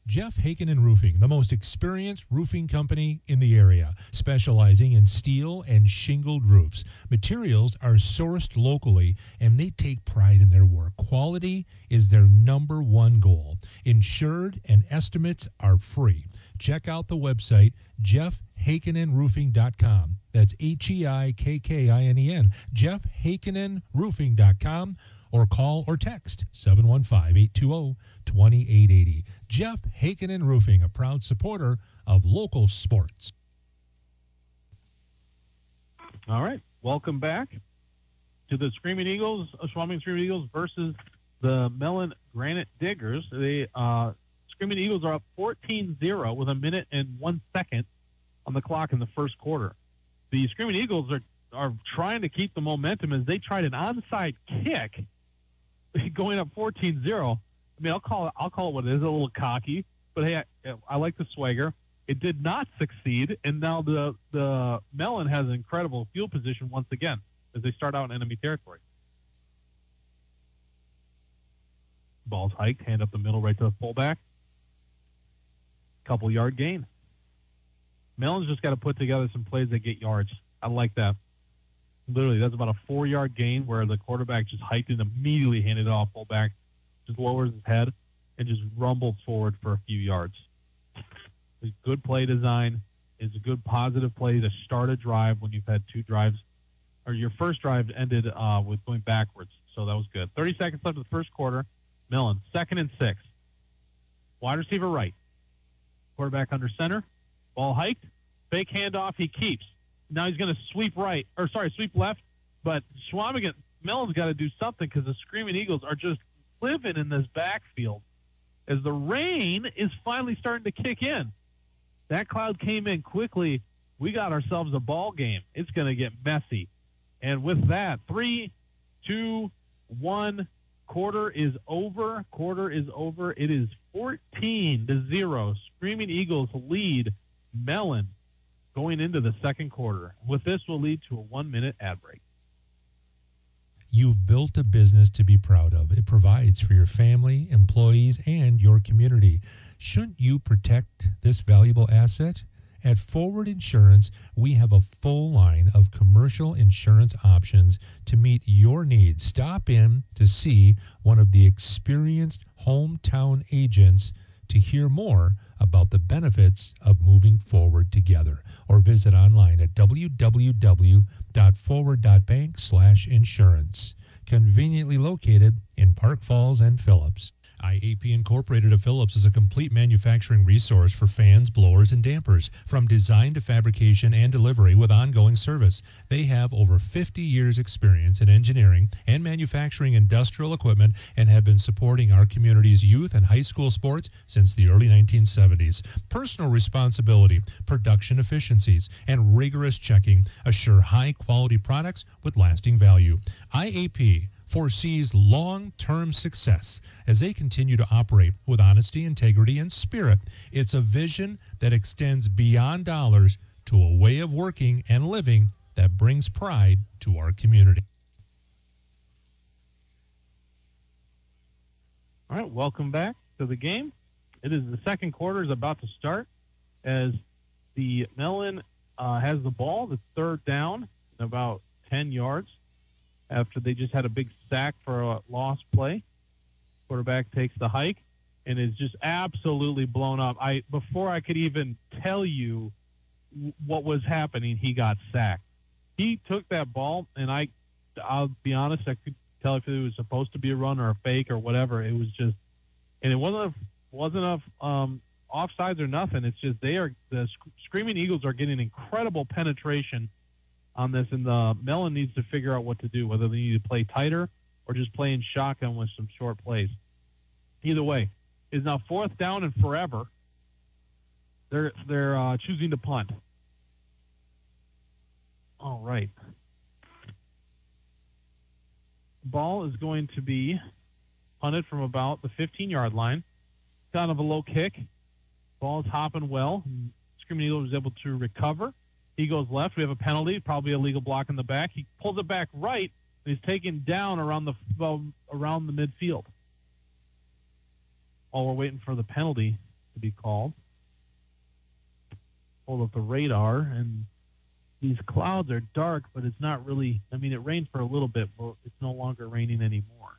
Jeff Hakenin Roofing, the most experienced roofing company in the area, specializing in steel and shingled roofs. Materials are sourced locally, and they take pride in their work. Quality is their number one goal. Insured and estimates are free. Check out the website, jeffhakeninroofing.com. That's HEIKKINEN, jeffhakeninroofing.com, or call or text 715-820-2880. Jeff Hakenin Roofing, a proud supporter of local sports. All right, welcome back to the Screaming Eagles, Swamping Screaming Eagles versus the Mellon Granite Diggers. The Screaming Eagles are up 14-0 with a minute and 1 second on the clock in the first quarter. The Screaming Eagles are trying to keep the momentum as they tried an onside kick going up 14-0. I mean, I'll call it what it is, a little cocky, but hey, I like the swagger. It did not succeed, and now the Mellon has an incredible field position once again as they start out in enemy territory. Ball's hiked, hand up the middle right to the fullback. Couple yard gain. Mellon's just got to put together some plays that get yards. I like that. Literally, that's about a 4-yard gain where the quarterback just hiked and immediately handed it off fullback, just lowers his head, and just rumbled forward for a few yards. It's good play design. It's a good positive play to start a drive when you've had two drives, or your first drive ended with going backwards. So that was good. 30 seconds left of the first quarter. Mellon, 2nd and 6. Wide receiver right. Quarterback under center. Ball hiked. Fake handoff. He keeps. Now he's going to sweep left. But Mellon's got to do something because the Screaming Eagles are just living in this backfield as the rain is finally starting to kick in. That cloud came in quickly. We got ourselves a ball game. It's going to get messy. And with that, 3, 2, 1, quarter is over. It is 14-0. Screaming Eagles lead Mellon going into the second quarter. With this will lead to a 1-minute ad break. You've built a business to be proud of. It provides for your family, employees, and your community. Shouldn't you protect this valuable asset? At Forward Insurance, we have a full line of commercial insurance options to meet your needs. Stop in to see one of the experienced hometown agents to hear more about the benefits of moving forward together, or visit online at www.forward.bank/insurance. Conveniently located in Park Falls and Phillips. IAP Incorporated of Phillips is a complete manufacturing resource for fans, blowers, and dampers, from design to fabrication and delivery with ongoing service. They have over 50 years experience in engineering and manufacturing industrial equipment and have been supporting our community's youth and high school sports since the early 1970s. Personal responsibility, production efficiencies, and rigorous checking assure high-quality products with lasting value. IAP foresees long-term success as they continue to operate with honesty, integrity, and spirit. It's a vision that extends beyond dollars to a way of working and living that brings pride to our community. All right, welcome back to the game. It is the second quarter is about to start as the Mellon has the ball. The third down, about 10 yards. After they just had a big sack for a lost play. Quarterback takes the hike and is just absolutely blown up. Before I could even tell you what was happening, he got sacked. He took that ball, and I'll be honest, I could tell if it was supposed to be a run or a fake or whatever. It was just, and it wasn't offsides or nothing. It's just the Screaming Eagles are getting incredible penetration on this, and the Mellon needs to figure out what to do, whether they need to play tighter or just play in shotgun with some short plays. Either way, it's now 4th down and forever. They're choosing to punt. All right. Ball is going to be punted from about the 15-yard line. Kind of a low kick. Ball's hopping well. Screaming Eagle was able to recover. He goes left. We have a penalty, probably a legal block in the back. He pulls it back right, and he's taken down around the midfield. While we're waiting for the penalty, to be called. Hold up the radar, and these clouds are dark, but it's not really, I mean, it rained for a little bit, but it's no longer raining anymore.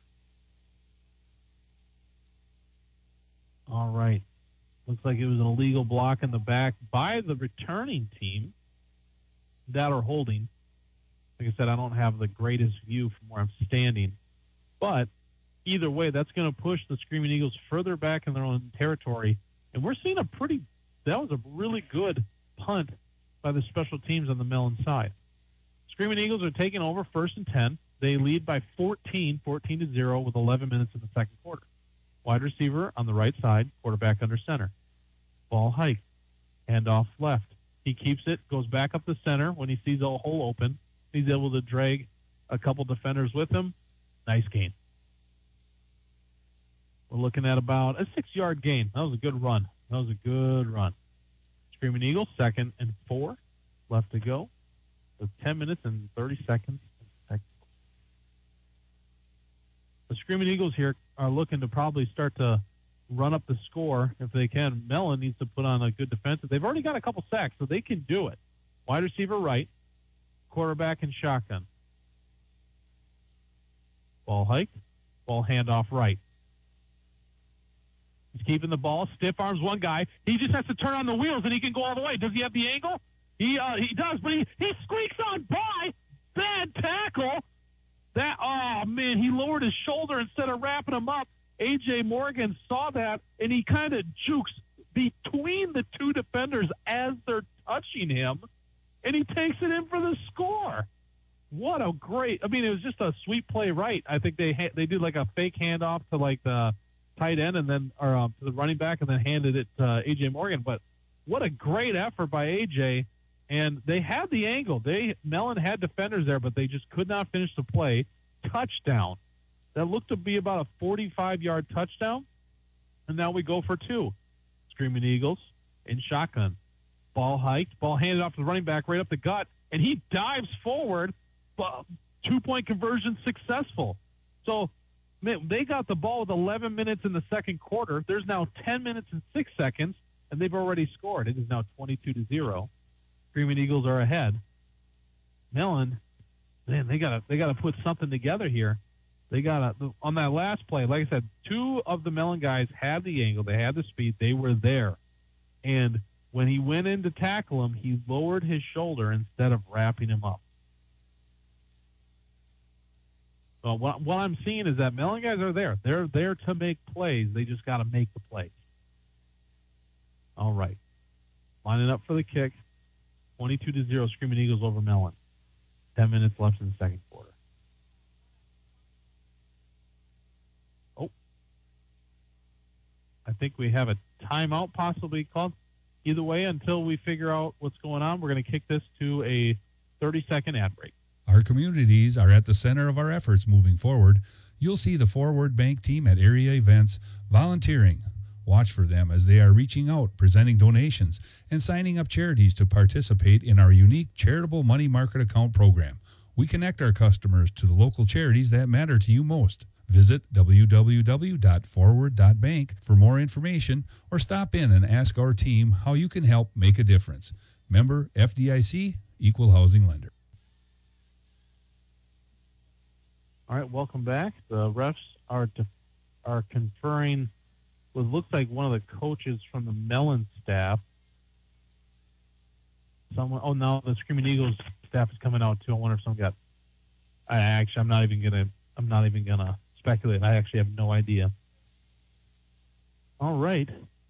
All right. Looks like it was an illegal block in the back by the returning team. That or holding. Like I said, I don't have the greatest view from where I'm standing. But either way, that's going to push the Screaming Eagles further back in their own territory. And we're seeing that was a really good punt by the special teams on the Mellon side. Screaming Eagles are taking over 1st and 10. They lead by 14-0 with 11 minutes in the second quarter. Wide receiver on the right side, quarterback under center. Ball hike, handoff left. He keeps it, goes back up the center when he sees a hole open. He's able to drag a couple defenders with him. Nice gain. We're looking at about a 6-yard gain. That was a good run. Screaming Eagles, 2nd and 4. Left to go. With 10 minutes and 30 seconds. The Screaming Eagles here are looking to probably start to run up the score if they can. Mellon needs to put on a good defensive. They've already got a couple sacks, so they can do it. Wide receiver right. Quarterback and shotgun. Ball hike. Ball handoff right. He's keeping the ball. Stiff arms one guy. He just has to turn on the wheels, and he can go all the way. Does he have the angle? He does, but he squeaks on by. Bad tackle. He lowered his shoulder instead of wrapping him up. A.J. Morgan saw that, and he kind of jukes between the two defenders as they're touching him, and he takes it in for the score. What a great – I mean, it was just a sweet play right. I think they did like a fake handoff to like the tight end and then to the running back and then handed it to A.J. Morgan. But what a great effort by A.J., and they had the angle. Mellon had defenders there, but they just could not finish the play. Touchdown. That looked to be about a 45-yard touchdown, and now we go for 2. Screaming Eagles in shotgun. Ball hiked. Ball handed off to the running back right up the gut, and he dives forward. 2-point conversion successful. So they got the ball with 11 minutes in the second quarter. There's now 10 minutes and 6 seconds, and they've already scored. It is now 22-0. Screaming Eagles are ahead. Mellon, man, they gotta put something together here. They gotta on that last play. Like I said, 2 of the Mellon guys had the angle. They had the speed. They were there, and when he went in to tackle him, he lowered his shoulder instead of wrapping him up. So what I'm seeing is that Mellon guys are there. They're there to make plays. They just got to make the plays. All right, lining up for the kick. 22-0, Screaming Eagles over Mellon. 10 minutes left in the second quarter. Oh. I think we have a timeout possibly called. Either way, until we figure out what's going on, we're going to kick this to a 30-second ad break. Our communities are at the center of our efforts moving forward. You'll see the Forward Bank team at area events volunteering. Watch for them as they are reaching out, presenting donations, and signing up charities to participate in our unique charitable money market account program. We connect our customers to the local charities that matter to you most. Visit www.forward.bank for more information or stop in and ask our team how you can help make a difference. Member FDIC, Equal Housing Lender. All right, welcome back. The refs are conferring what looks like one of the coaches from the Mellon staff. Now the Screaming Eagles staff is coming out too. I wonder if someone got. I'm not even gonna speculate. I actually have no idea. All right,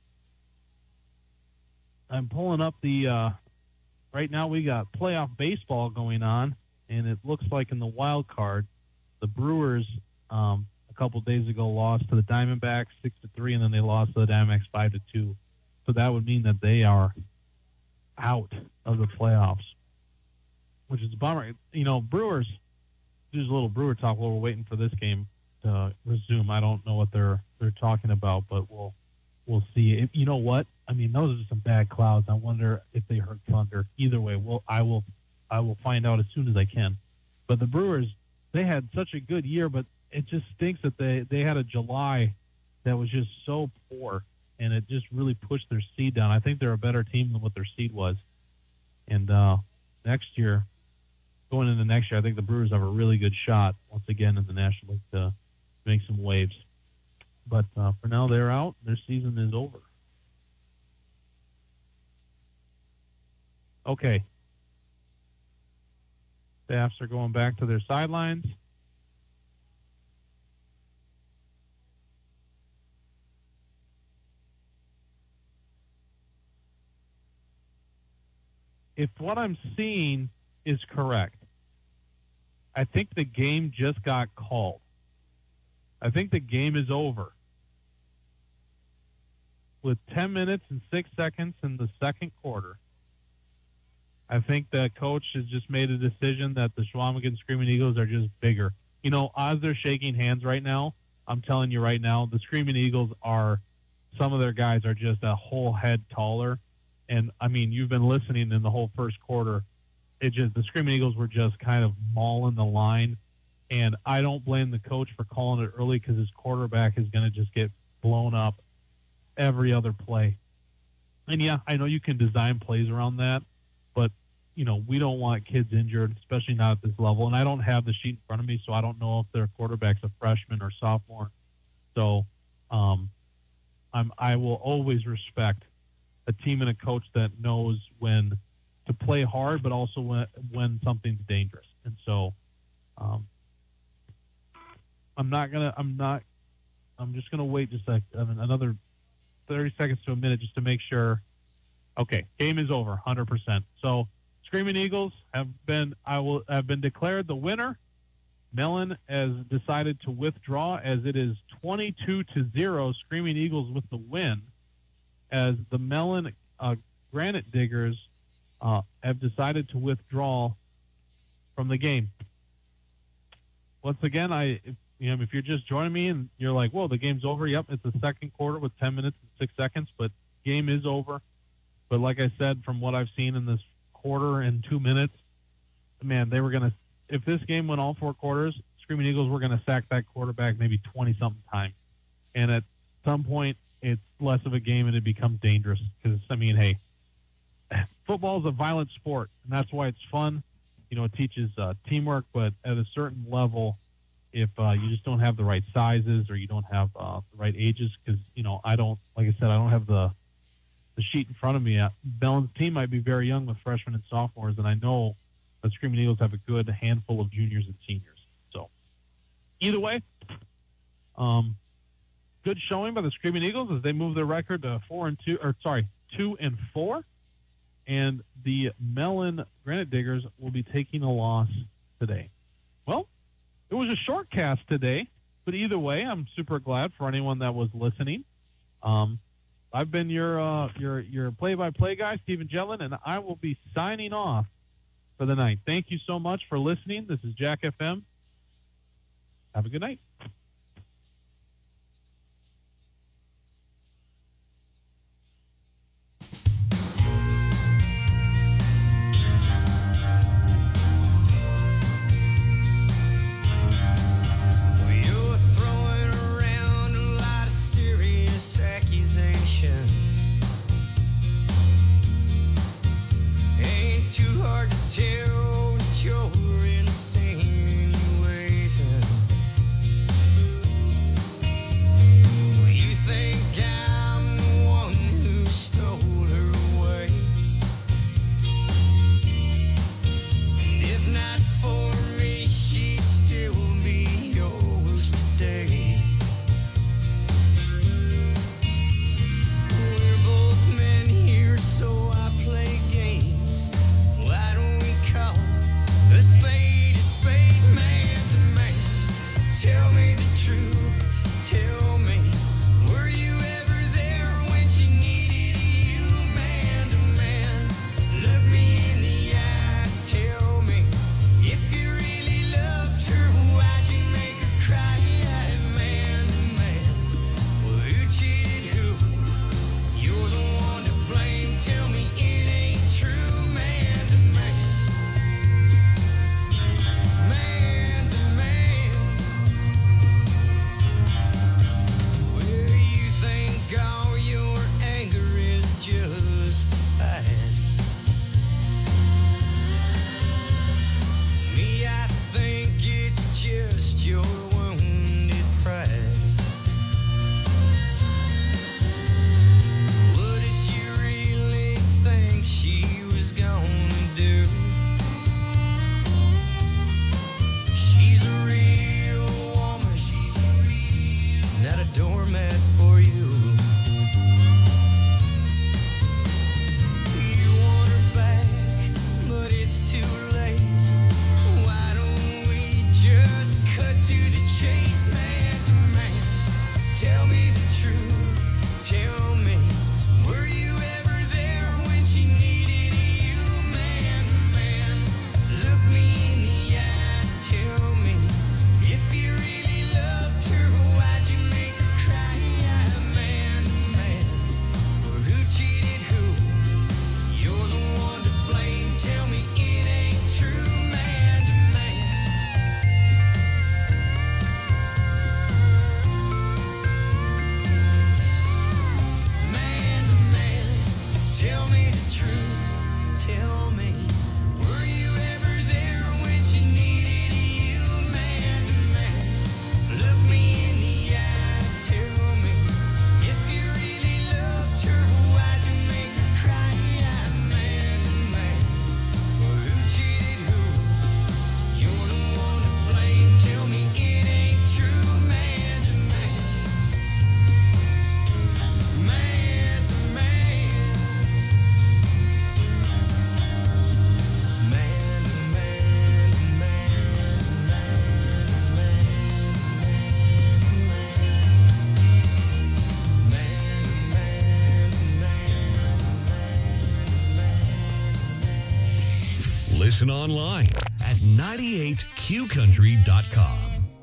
I'm pulling up the. Right now we got playoff baseball going on, and it looks like in the wild card, the Brewers a couple days ago lost to the Diamondbacks 6-3, and then they lost to the Diamondbacks 5-2. So that would mean that they are out of the playoffs, which is a bummer. You know, Brewers. There's a little Brewer talk while we're waiting for this game to resume. I don't know what they're talking about, but we'll see. You know what? I mean, those are some bad clouds. I wonder if they hurt Thunder. Either way, I will find out as soon as I can. But the Brewers, they had such a good year, but it just stinks that they had a July that was just so poor. and it just really pushed their seed down. I think they're a better team than what their seed was. And next year, going into next year, I think the Brewers have a really good shot once again in the National League to make some waves. But for now, they're out. Their season is over. Okay. Staffs are going back to their sidelines. If what I'm seeing is correct, I think the game just got called. I think the game is over. With 10 minutes and 6 seconds in the second quarter, I think the coach has just made a decision that the Chequamegon Screaming Eagles are just bigger. You know, as they're shaking hands right now, I'm telling you right now, the Screaming Eagles are, some of their guys are just a whole head taller. And, I mean, you've been listening in the whole first quarter. The Screaming Eagles were just kind of mauling the line. And I don't blame the coach for calling it early because his quarterback is going to just get blown up every other play. And, yeah, I know you can design plays around that. But, you know, we don't want kids injured, especially not at this level. And I don't have the sheet in front of me, so I don't know if their quarterback's a freshman or sophomore. So I will always respect a team and a coach that knows when to play hard, but also when something's dangerous. And so I'm just going to wait just another 30 seconds to a minute just to make sure. Okay, game is over, 100%. So, Screaming Eagles have been declared the winner. Mellon has decided to withdraw as it is 22-0. Screaming Eagles with the win, as the Mellon Granite Diggers have decided to withdraw from the game. Once again, if you're just joining me and you're like, "Whoa, the game's over." Yep, it's the second quarter with 10 minutes and 6 seconds, but game is over. But like I said, from what I've seen in this quarter and 2 minutes, man, they were going to, if this game went all 4 quarters, Screaming Eagles were going to sack that quarterback maybe 20-something times. And at some point, it's less of a game and it becomes dangerous. Because, I mean, hey, football is a violent sport, and that's why it's fun. You know, it teaches teamwork, but at a certain level, if you just don't have the right sizes or you don't have the right ages, because, you know, I don't have the sheet in front of me. Mellon's team might be very young with freshmen and sophomores, and I know the Screaming Eagles have a good handful of juniors and seniors. So, either way, good showing by the Screaming Eagles as they move their record to 2-4, and the Mellon Granite Diggers will be taking a loss today. Well, it was a short cast today, but either way, I'm super glad for anyone that was listening. I've been your play-by-play guy, Stephen Jetlin, and I will be signing off for the night. Thank you so much for listening. This is Jack FM. Have a good night. Too hard to tell that you're insane anyway. Listen online at 98qcountry.com.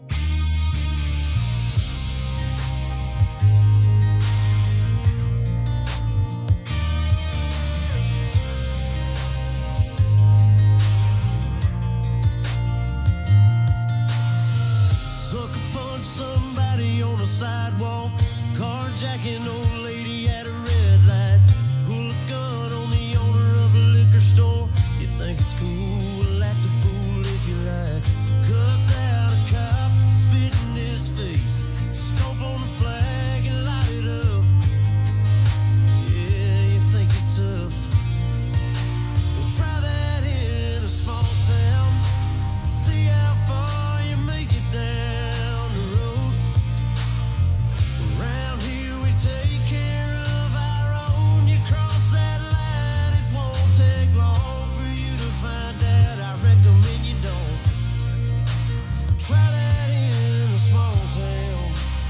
Sucker punch somebody on the sidewalk, carjacking old lady at a red light, pull a gun on the owner of a liquor store. You think it's cool, act a fool if you like. Cuss out a cop, spit in his face, stomp on the flag and light it up. Yeah, you think you're tough. Well, try that in a small town. See how far you make it down the road. Around here we take care of our own. You cross that line, it won't take long for you to find out. I recommend you don't. Try that in a small town.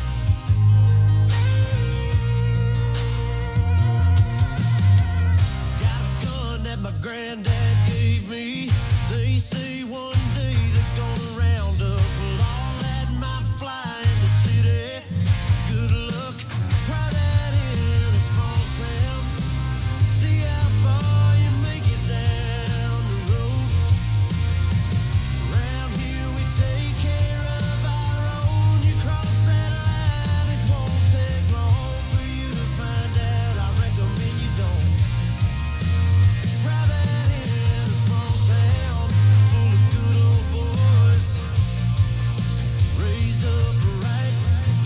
Got a gun that my granddad gave me. They say one day they're gonna round up all that might fly in the city. Good luck, try that in a small town. See how far you make it down the road. Around here we take care of our own. You cross that line, it won't take long for you to find out. I recommend you don't. Try that in a small town full of good old boys, raised up right.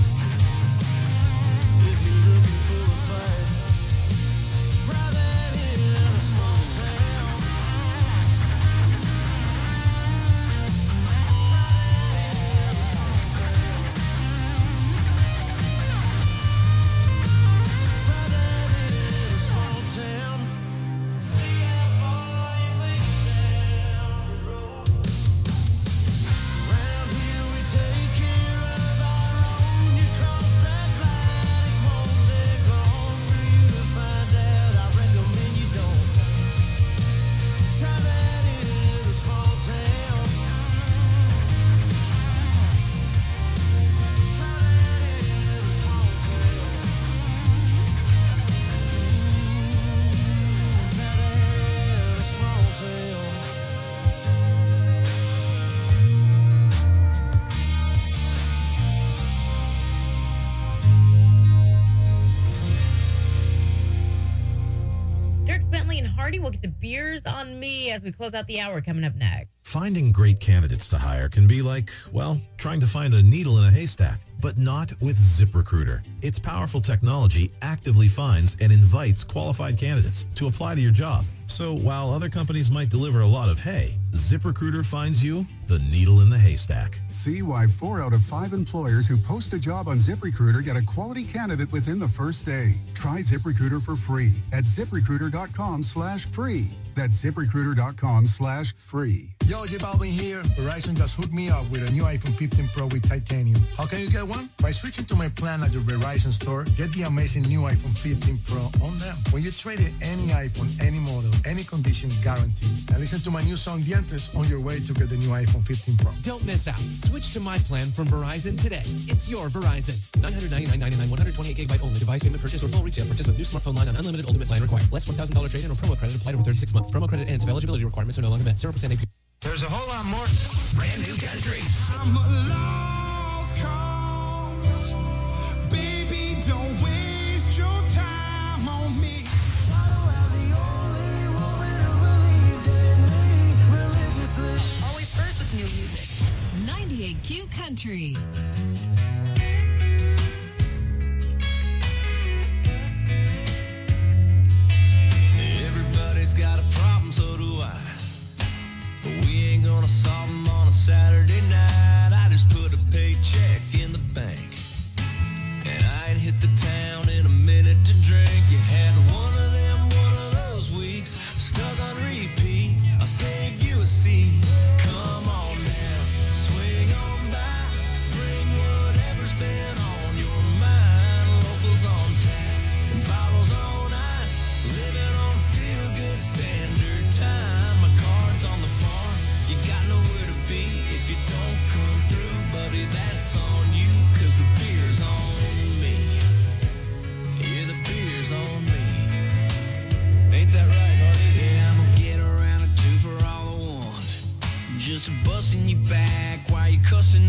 If you're looking for a fight, try that in a small town. Try that in a small town. See how far you make it down the road. Around here we take care of our own. You cross that line, it won't take long for you to find out. I recommend you don't. Try that in a small town. Try that in a small town. Try that in a small town. Dirk Bentley and Hardy will get to Beers on Me as we close out the hour coming up next. Finding great candidates to hire can be like, well, trying to find a needle in a haystack, but not with ZipRecruiter. Its powerful technology actively finds and invites qualified candidates to apply to your job. So while other companies might deliver a lot of hay, ZipRecruiter finds you the needle in the haystack. See why 4 out of 5 employers who post a job on ZipRecruiter get a quality candidate within the first day. Try ZipRecruiter for free at ZipRecruiter.com/free. That's ZipRecruiter.com/free. Yo, J Balvin here. Verizon just hooked me up with a new iPhone 15 Pro with titanium. How can you get one? By switching to my plan at your Verizon store, get the amazing new iPhone 15 Pro on them. When you trade in any iPhone, any model, any condition, guaranteed. And listen to my new song, Dientes, on your way to get the new iPhone 15 Pro. Don't miss out. Switch to my plan from Verizon today. It's your Verizon. $999.99, 128 gigabyte only. Device payment purchase or full retail purchase with new smartphone line on unlimited ultimate plan required. Less $1,000 trade-in or promo credit applied over 36 months. Promo credit ends if eligibility requirements are no longer met. 0% AP. There's a whole lot more. Brand new country. I'm a lost cause. Baby, don't waste your time on me. Always first with new music. 98Q Country. Everybody's got a problem, so do I. But we ain't gonna solve them on a Saturday night. I just put a paycheck in the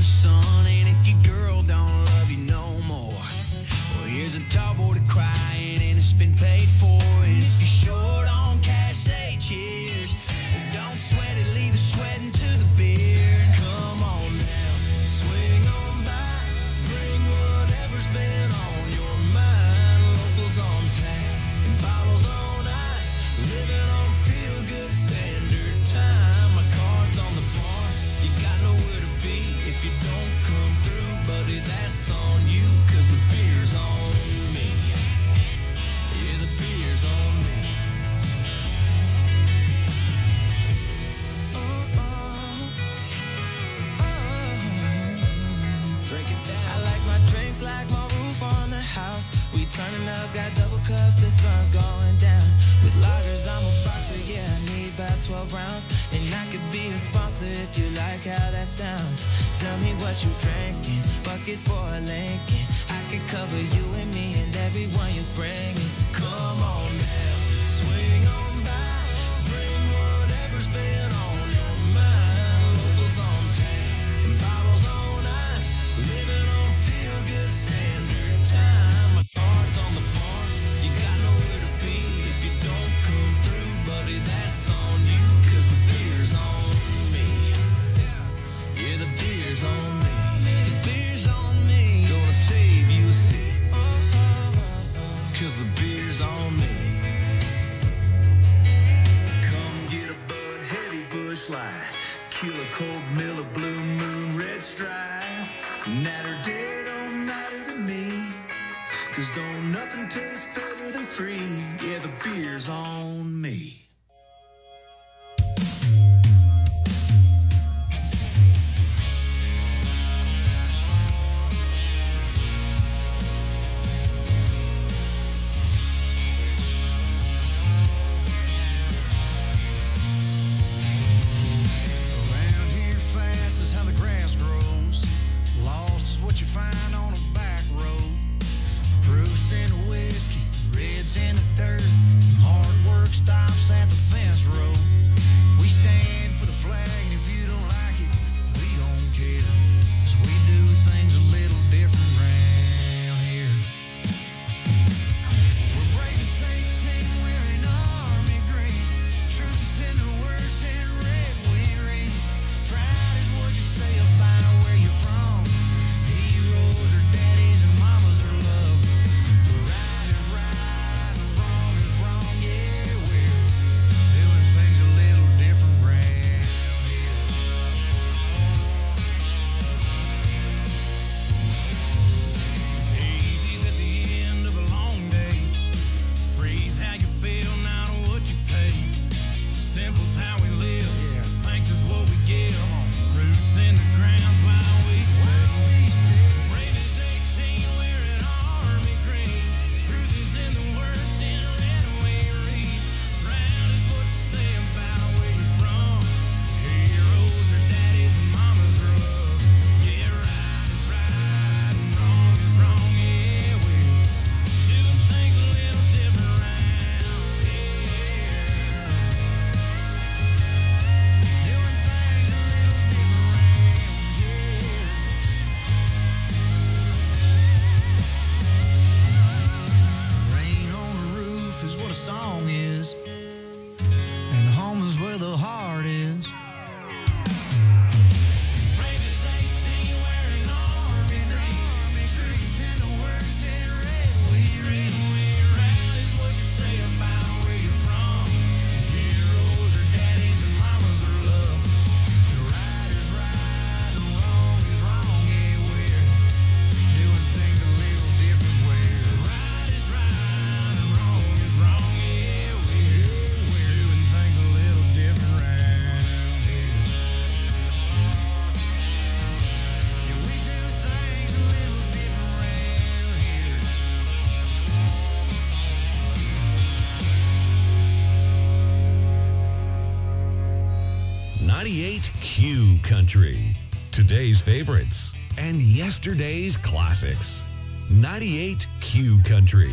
son. And if your girl don't love you no more, well, here's a tall boy to crying and it's been paid for. And if you're short on cash, say cheers. Don't sweat it, leave the sweating to the beer. Come on now, swing on by, bring whatever's been on your mind. Locals on tap and bottles on ice, living on feel good standard time. My card's on the bar, you got nowhere to be if you don't come through, buddy. That's on you, 'cause the beer's on me. Yeah, the beer's on me. I like my drinks like my roof on the house. We turning up, got double cups, the sun's going down. With lagers, I'm a boxer, yeah, I need about 12 rounds. And I could be a sponsor if you like how that sounds. Tell me what you drinking, buckets for a Lincoln. I can cover you and me and everyone you bring. Come on now, swing on by, bring whatever's been on your mind. Locals on tap and bottles on ice, living on feel good standard time. My card's on the bar, you got nowhere to be if you don't come through, buddy. That's on you, 'cause the beer's on me. Yeah, the beer's on me. The beer's on me. Gonna save you a seat, 'cause the beer's on me. Come get a Bud Heavy Bush Light, Killer Cold Miller Blue Moon Red Stripe. Night or day don't matter to me, 'cause don't nothing taste better than free. Yeah, the beer's on me. Around here fast is how the grass grows. Lost is what you find on a back road. Proofs in the whiskey, reds in the dirt. Hard work stops at the fence road. We stand for the flag, and if you don't like it, we don't care. 'Cause we do things a little different round here. We're breaking 18, wearing army green. Truth is in the words in red we read. Pride is what you say about where you're from. Heroes are daddies and mamas are love. Right is right and wrong is wrong. Yeah, we're doing things a little different round here. Easy's at the end of a long day. Free's how you feel, not what you pay. Simple's how we live. Thanks is what we give. Roots in the ground's while we stay. Brave is 18, wearing army green. Truth is in the words in red we read. Proud is what you say about where you're from. Heroes are daddies and mamas are love. Yeah, right is right and wrong is wrong. Yeah, we're doing things a little different round here. Doing things a little different round here. Rain on the roof is what a song is, and home is where the heart is. Brave is 18, wearing army green. Truth in the words in red we read. Proud is what you say about where you're from. Heroes are daddies and mamas are love. Right is right and wrong is wrong. Yeah, we're doing things a little different. Where right is right and wrong is wrong. Yeah, we're doing things a little different round here. Yeah, we do things a little different round here. 98 Q Country. Today's favorites and yesterday's classics. 98 Q Country.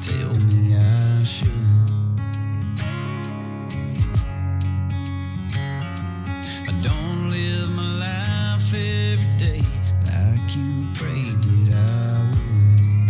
tell me I should. I don't live my life every day like you prayed that I would.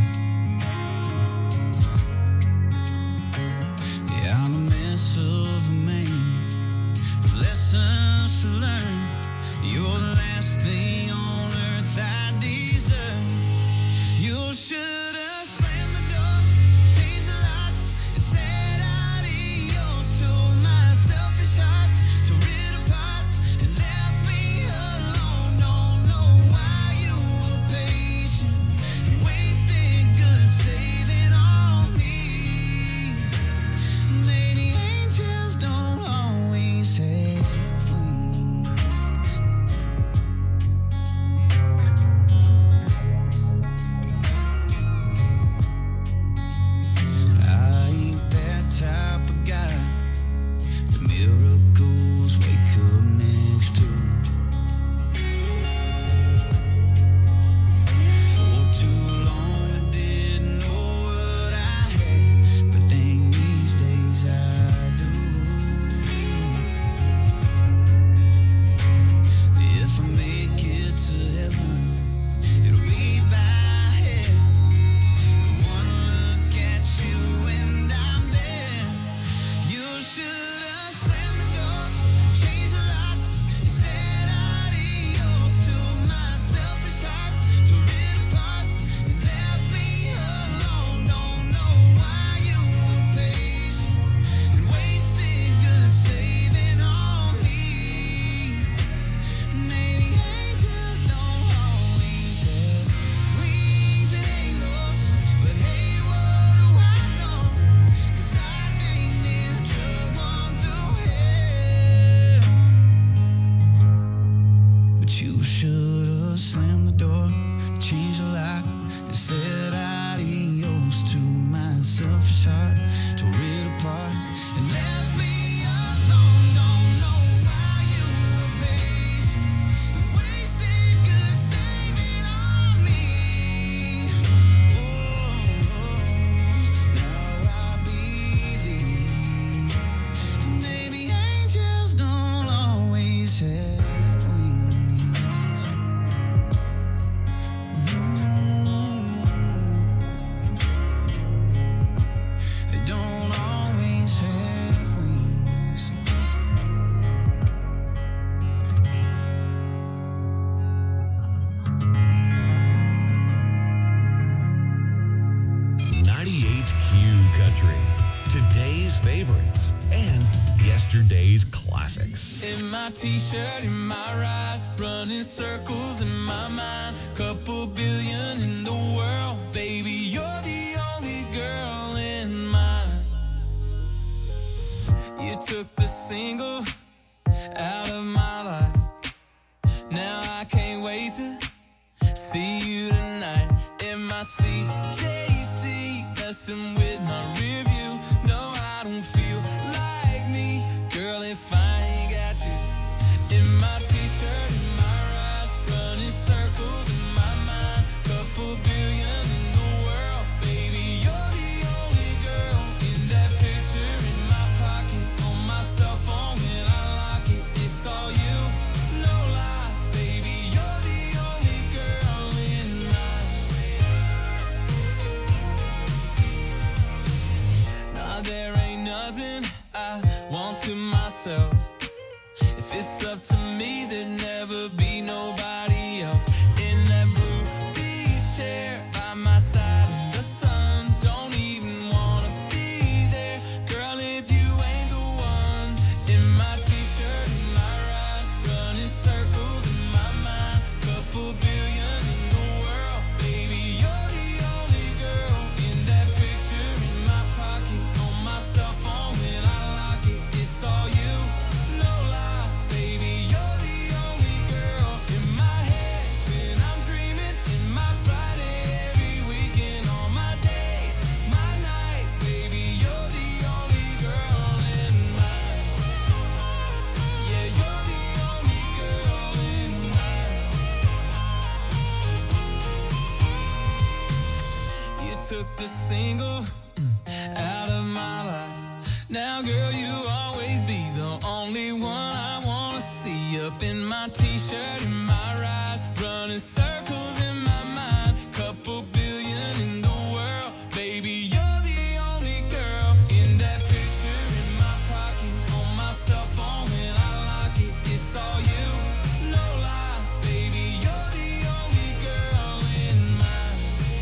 Yeah, I'm a mess of a man with lessons to learn. You're the last thing on earth I deserve. You should have slammed the door, changed the lock, and said adios to my selfish heart. Tore it apart and left me alone. Don't know why you were patient and wasted good saving on me. Maybe angels don't always have wings. I ain't that type of guy that miracles wake up next to. For too long I didn't know what I had, but dang, these days I do. If I make it to heaven, it'll be by head. One look at you and I'm there. You should have slammed the door, changed the lock, and said adios to my selfish heart. Tore it apart and left me alone. Don't know why you were patient and wasted good saving on me. Maybe angels don't always have wings and halos, but hey, what do I know? 'Cause I ain't never one through hell. But you should have slammed the door, changed the lock, and said adios to my selfish heart. Tore it apart and left me alone. Don't know why you were patient and wasted good saving on me. Now I believe maybe angels don't always have wings. They don't always have wings. 98Q Country. Today's favorites and yesterday's classics. In my t-shirt, in my ride, running circles in my mind. Couple billion in the world, baby, you're the only girl in mine. You took the single out of my life. Now I can't wait to see you tonight. In my CJC, messing with my rear view. No, I don't feel like me, girl, if I ain't got you. In my t-shirt, in my ride, running circles in my mind. Couple billion in the world, baby, you're the only girl. In that picture in my pocket, on my cell phone when I lock it, it's all you, no lie, baby, you're the only girl in mine. took the single out of my life. Now, girl, you'll always be the only one I wanna see. Up in my t-shirt, in my ride, running circles in my mind. Couple billion in the world, baby, you're the only girl. In that picture in my pocket, on my cell phone when I lock it, it's all you, no lie, baby, you're the only girl in mine.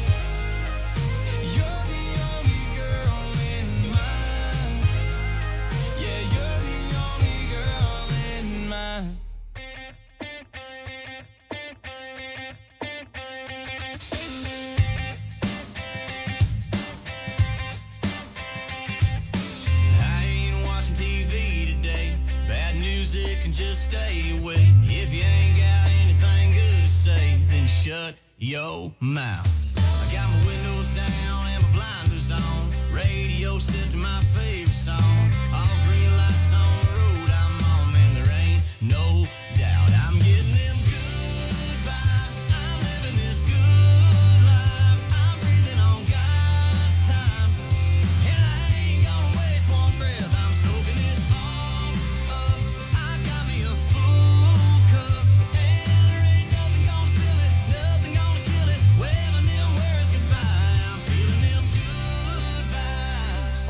You're the only girl in mine. Yeah, you're the only girl in mine. I ain't watching TV today. Bad music can just stay away. If you ain't got anything good to say, then shut your mouth. I got my windows down and my blinders on. Radio set to my favorite song. All green lights on the road I'm on, man, there ain't no doubt. I'm getting them good vibes. I'm living this good life. I'm breathing on God's time. And I ain't gonna waste one breath. I'm soaking it all up. I got me a full cup. And there ain't nothing gonna spill it. Nothing gonna kill it. Waving them words goodbye. I'm feeling them good vibes.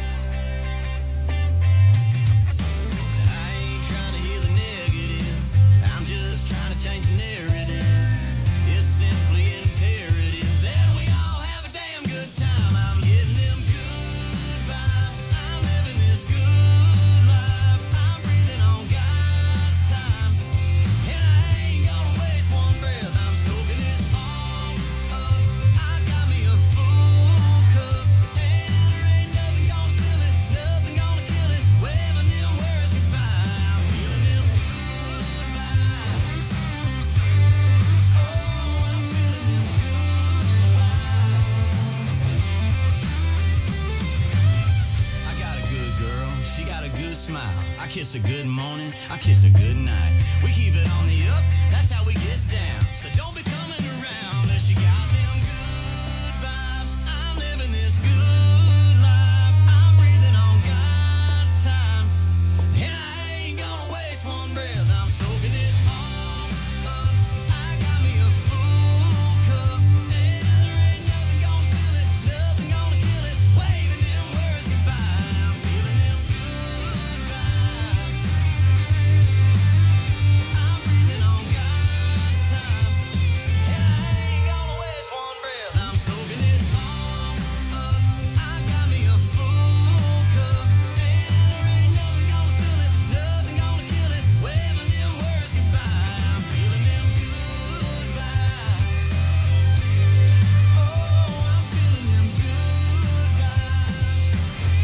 I ain't trying to hear the negative. I'm just trying to change the narrative. It's simply imperative that we all have a damn good time. I'm getting them good vibes. I'm living this good life. I'm breathing on God's time. And I ain't gonna waste one breath. I'm soaking it all up. I got me a full cup. And there ain't nothing gonna spill it. Nothing gonna kill it. Waving them words goodbye. I'm feeling them good vibes. Oh, I'm feeling them good vibes. I got a good girl, she got a good smile. I kiss her good morning, I kiss her good night. We keep it on the up, that's how we get down. So don't be coming around unless you got them good vibes. I'm living this good life. I'm breathing on God's time. And I ain't gonna waste one breath. I'm soaking it all up. I got me a full cup. And there ain't nothing gonna spill it. Nothing gonna kill it. Waving them words goodbye. I'm feeling them good vibes. I'm breathing on God's time. And I ain't gonna waste one breath. I'm soaking it all up. I got me a full cup. And there ain't nothing gonna spill it. Nothing gonna kill it. Waving them words goodbye. I'm feeling them good vibes. Oh, I'm feeling them good vibes.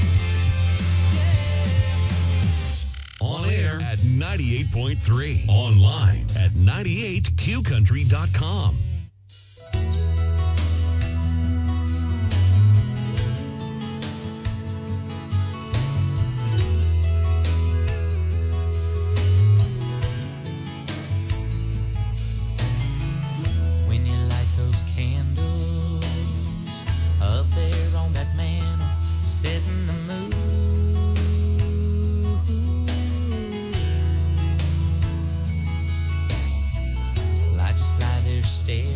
Yeah. On air at 98.3. Online at 98qcountry.com. When you light those candles up there on that mantle, setting the mood. Well, I just lie there staring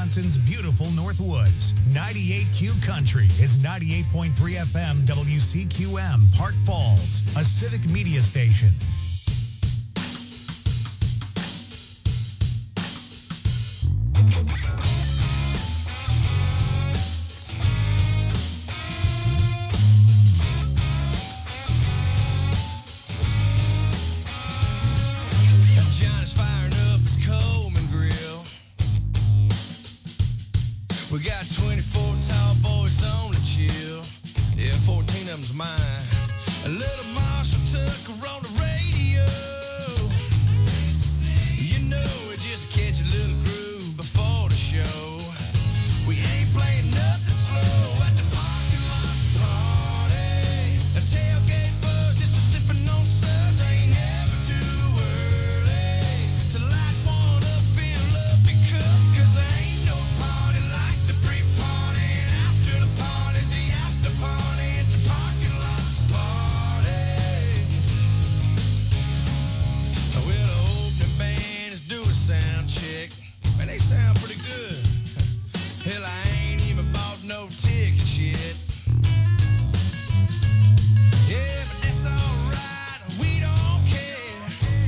Wisconsin's beautiful Northwoods. 98Q Country is 98.3 FM WCQM, Park Falls, a civic media station. Johnny's firing up his Coleman grill. We got 24 tall boys on the chill. Yeah, 14 of them's mine. A little Marshall took her on the radio. You know, we just catch a little groove before the show. We ain't playing nothing slow at the parking lot party. A tailgate buzz, just a sipping on suds. Ain't never too early to light one up, fill up your cup. 'Cause there ain't no party like the pre-party. And after the party's the after party at the parking lot party. Well, the opening band is doing a sound check. Man, they sound pretty good. Hell, I ain't even bought no tickets yet. Yeah, but that's alright, we don't care.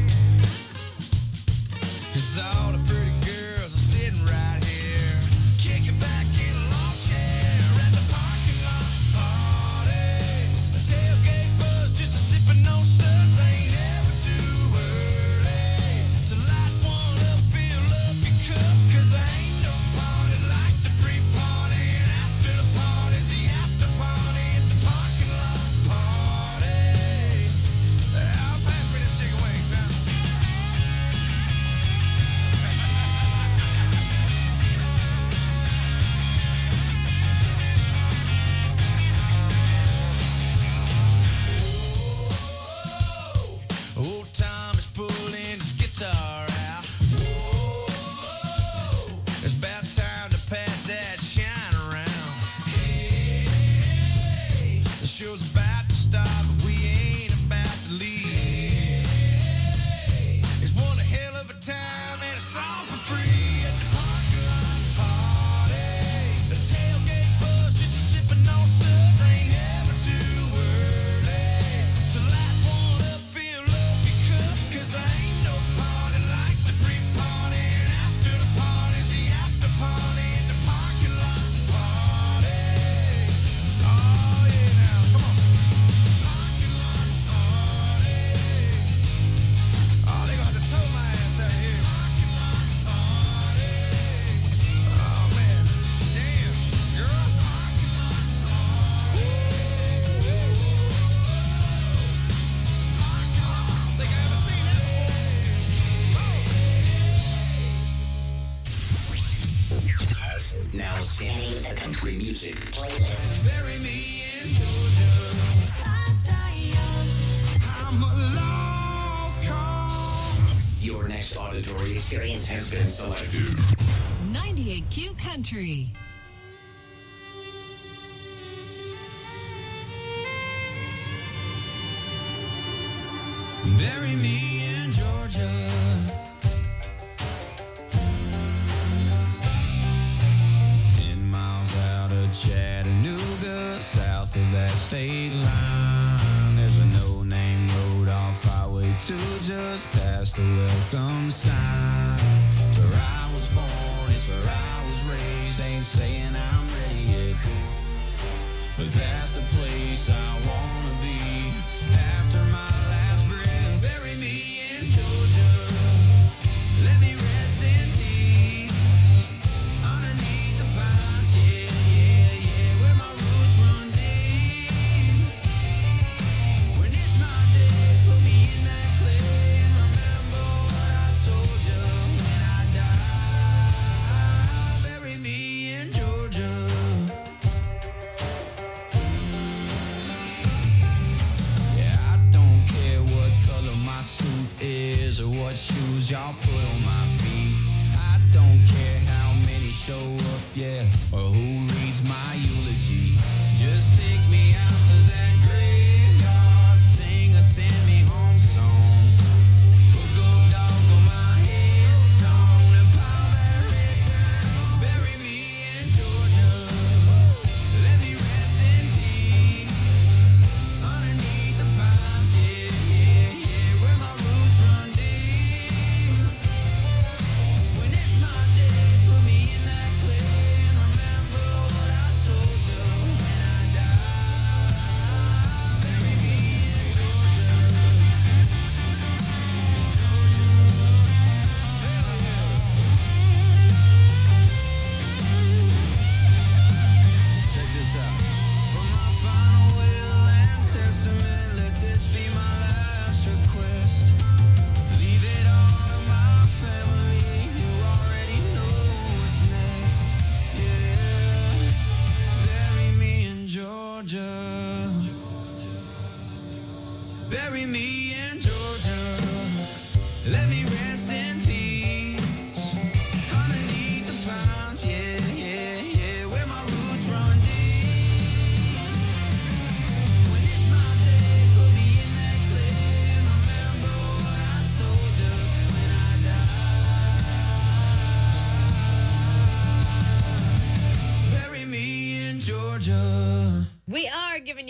'Cause all the pretty girls are sitting right here, kicking back in a lawn chair at the parking lot party. A tailgate buzz, just a sipping on suds. Ain't never too early to light one up, fill up your cup. 'Cause there ain't no party like the pre-party. And after the party's the after party at the parking lot party. I'll pass me them chicken wings now. Old Tom is pulling his guitar out. It's about time to pass that shine around. The show's about to start, but we ain't about to leave. It's one hell of a time and it's all for free at the parking lot party. The tailgate buzz, just a sipping on suds. Ain't never too early to light one up, fill up your cup. 'Cause there ain't no party like the pre-party. And after the party's the after party at the parking lot party. Oh yeah, now come on. Parking lot party. Oh, they gonna have to tow my ass out here. Parking lot party. Oh man, damn, girl. Parking lot party. Parking lot. Think I ever seen that before. Now scanning the country music playlist. Bury me in Georgia. I'm a lost cause. Your next auditory experience has been selected. 98Q Country. Bury me in Georgia. 10 miles out of Chattanooga, south of that state line. There's a no-name road off Highway 2, just past the welcome sign. It's where I was born, it's where I was raised. Ain't saying I'm ready yet, but that's the place I wanna be after my last breath. Bury me in Georgia. Let me rest in peace underneath the pines. Yeah, yeah, yeah, where my roots run deep. When it's my day, put me in that clay and remember what I told you when I die. Bury me in Georgia. Is or what shoes y'all put on my feet. I don't care how many show up, yeah, or who reads my eulogy. Just take me out to that graveyard, sing a send me home song. Put gold dogs on my headstone and pile that red down. Bury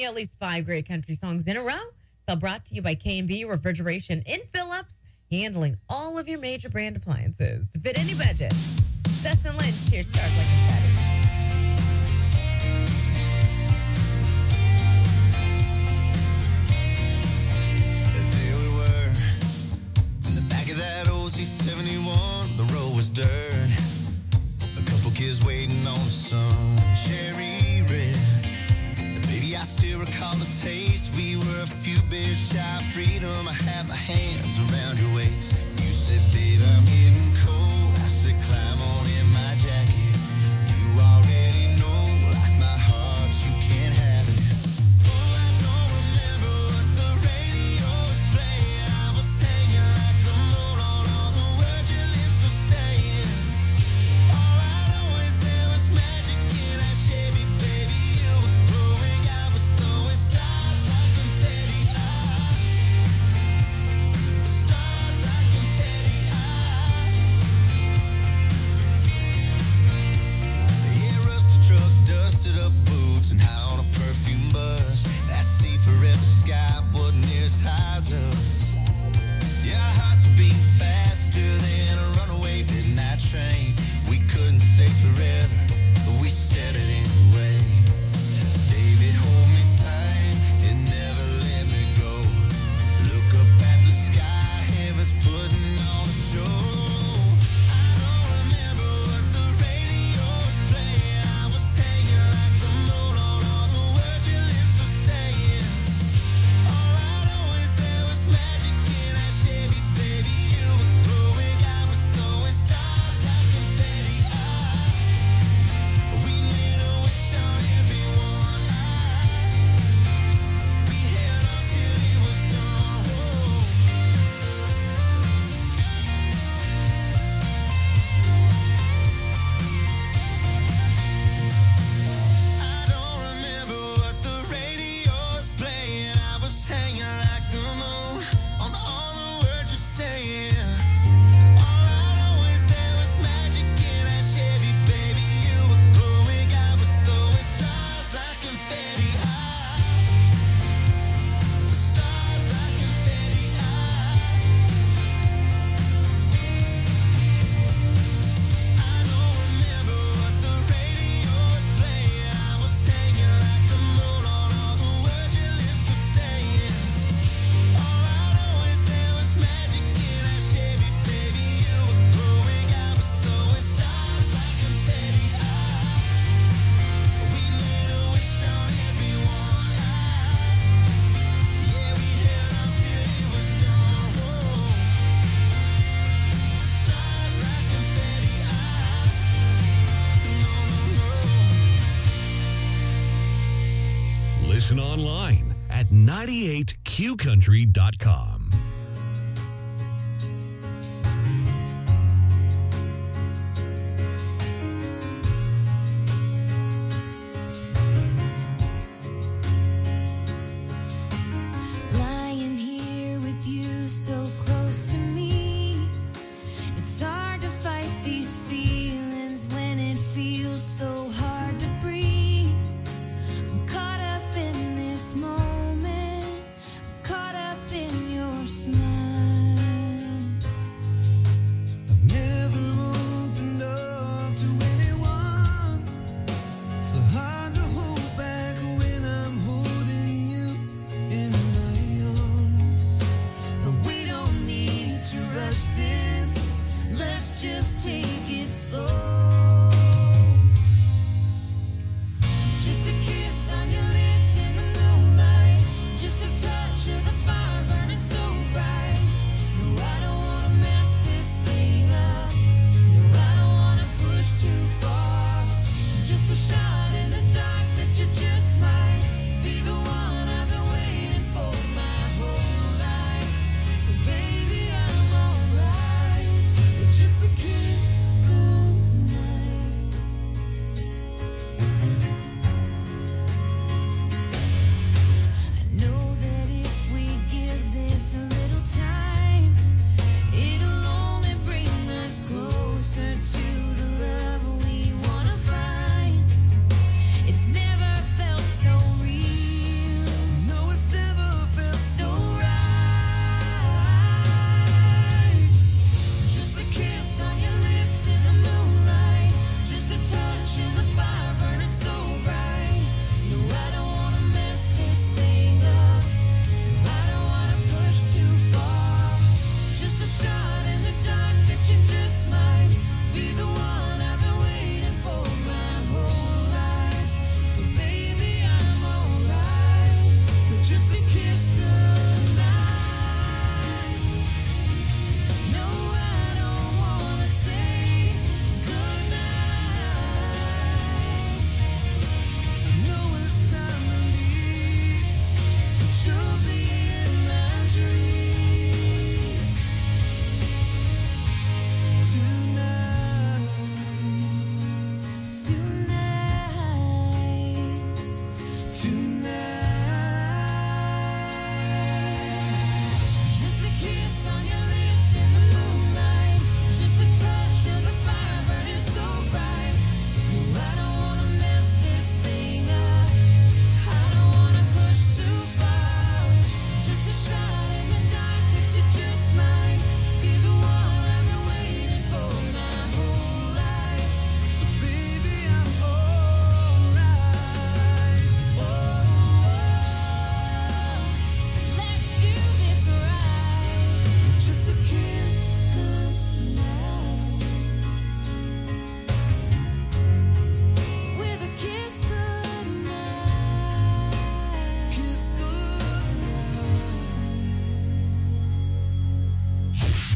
you at least 5 great country songs in a row. It's all brought to you by K&B Refrigeration in Phillips, handling all of your major brand appliances to fit any budget. Dustin Lynch, here starts like confetti. There we were, in the back of that OC71, the road was dirt. A couple kids waiting on some cherry red. Baby, I still recall the taste. We were a few beers shy of freedom. I had my hands around your waist. You said, babe, I'm getting cold. I said, climb on in my jacket. You already know, like my heart, you can't have it. Oh, I don't remember what the radio was playing. I was hanging like the moon on all the words your lips were saying. All I know is there was magic in that Chevy, baby. You were glowing, I was throwing stars like confetti. Stars like confetti. Yeah, rusty truck, dusted up boots, and high on a perfume bus. That sea forever sky wasn't near as high as us. Yeah, our hearts were beating faster than a runaway midnight train. We couldn't say forever, but we said it anyway. Baby, hold me tight and never let me go. Look up at the sky, heaven's putting on a show. I don't remember what the radio was playing. I was hanging like the moon on all the words your lips were saying. All I know is there was magic in that Chevy, baby. You were glowing, I was throwing stars like confetti. We made a wish on everyone. We held on till it was done. I don't remember what the radio was playing. I was hanging like the moon on all the words you're saying. All I know is there was magic in that Chevy, baby. You were glowing, I was throwing stars like confetti. Stars like confetti. I don't remember what the radio was playing. I was hanging like the moon on all the words your lips were saying. All I know is there was magic in that Chevy, baby. You were glowing, I was throwing stars like confetti. We made a wish on everyone. Yeah, we held on till it was done. Stars like confetti. Listen online at 98qcountry.com. Lying here with you so close to me. It's hard to fight these feelings when it feels so hard to breathe. I'm caught up in this moment, caught up in your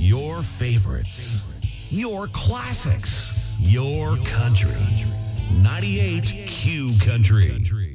Your favorites. Your classics. Your country. 98 Q Country.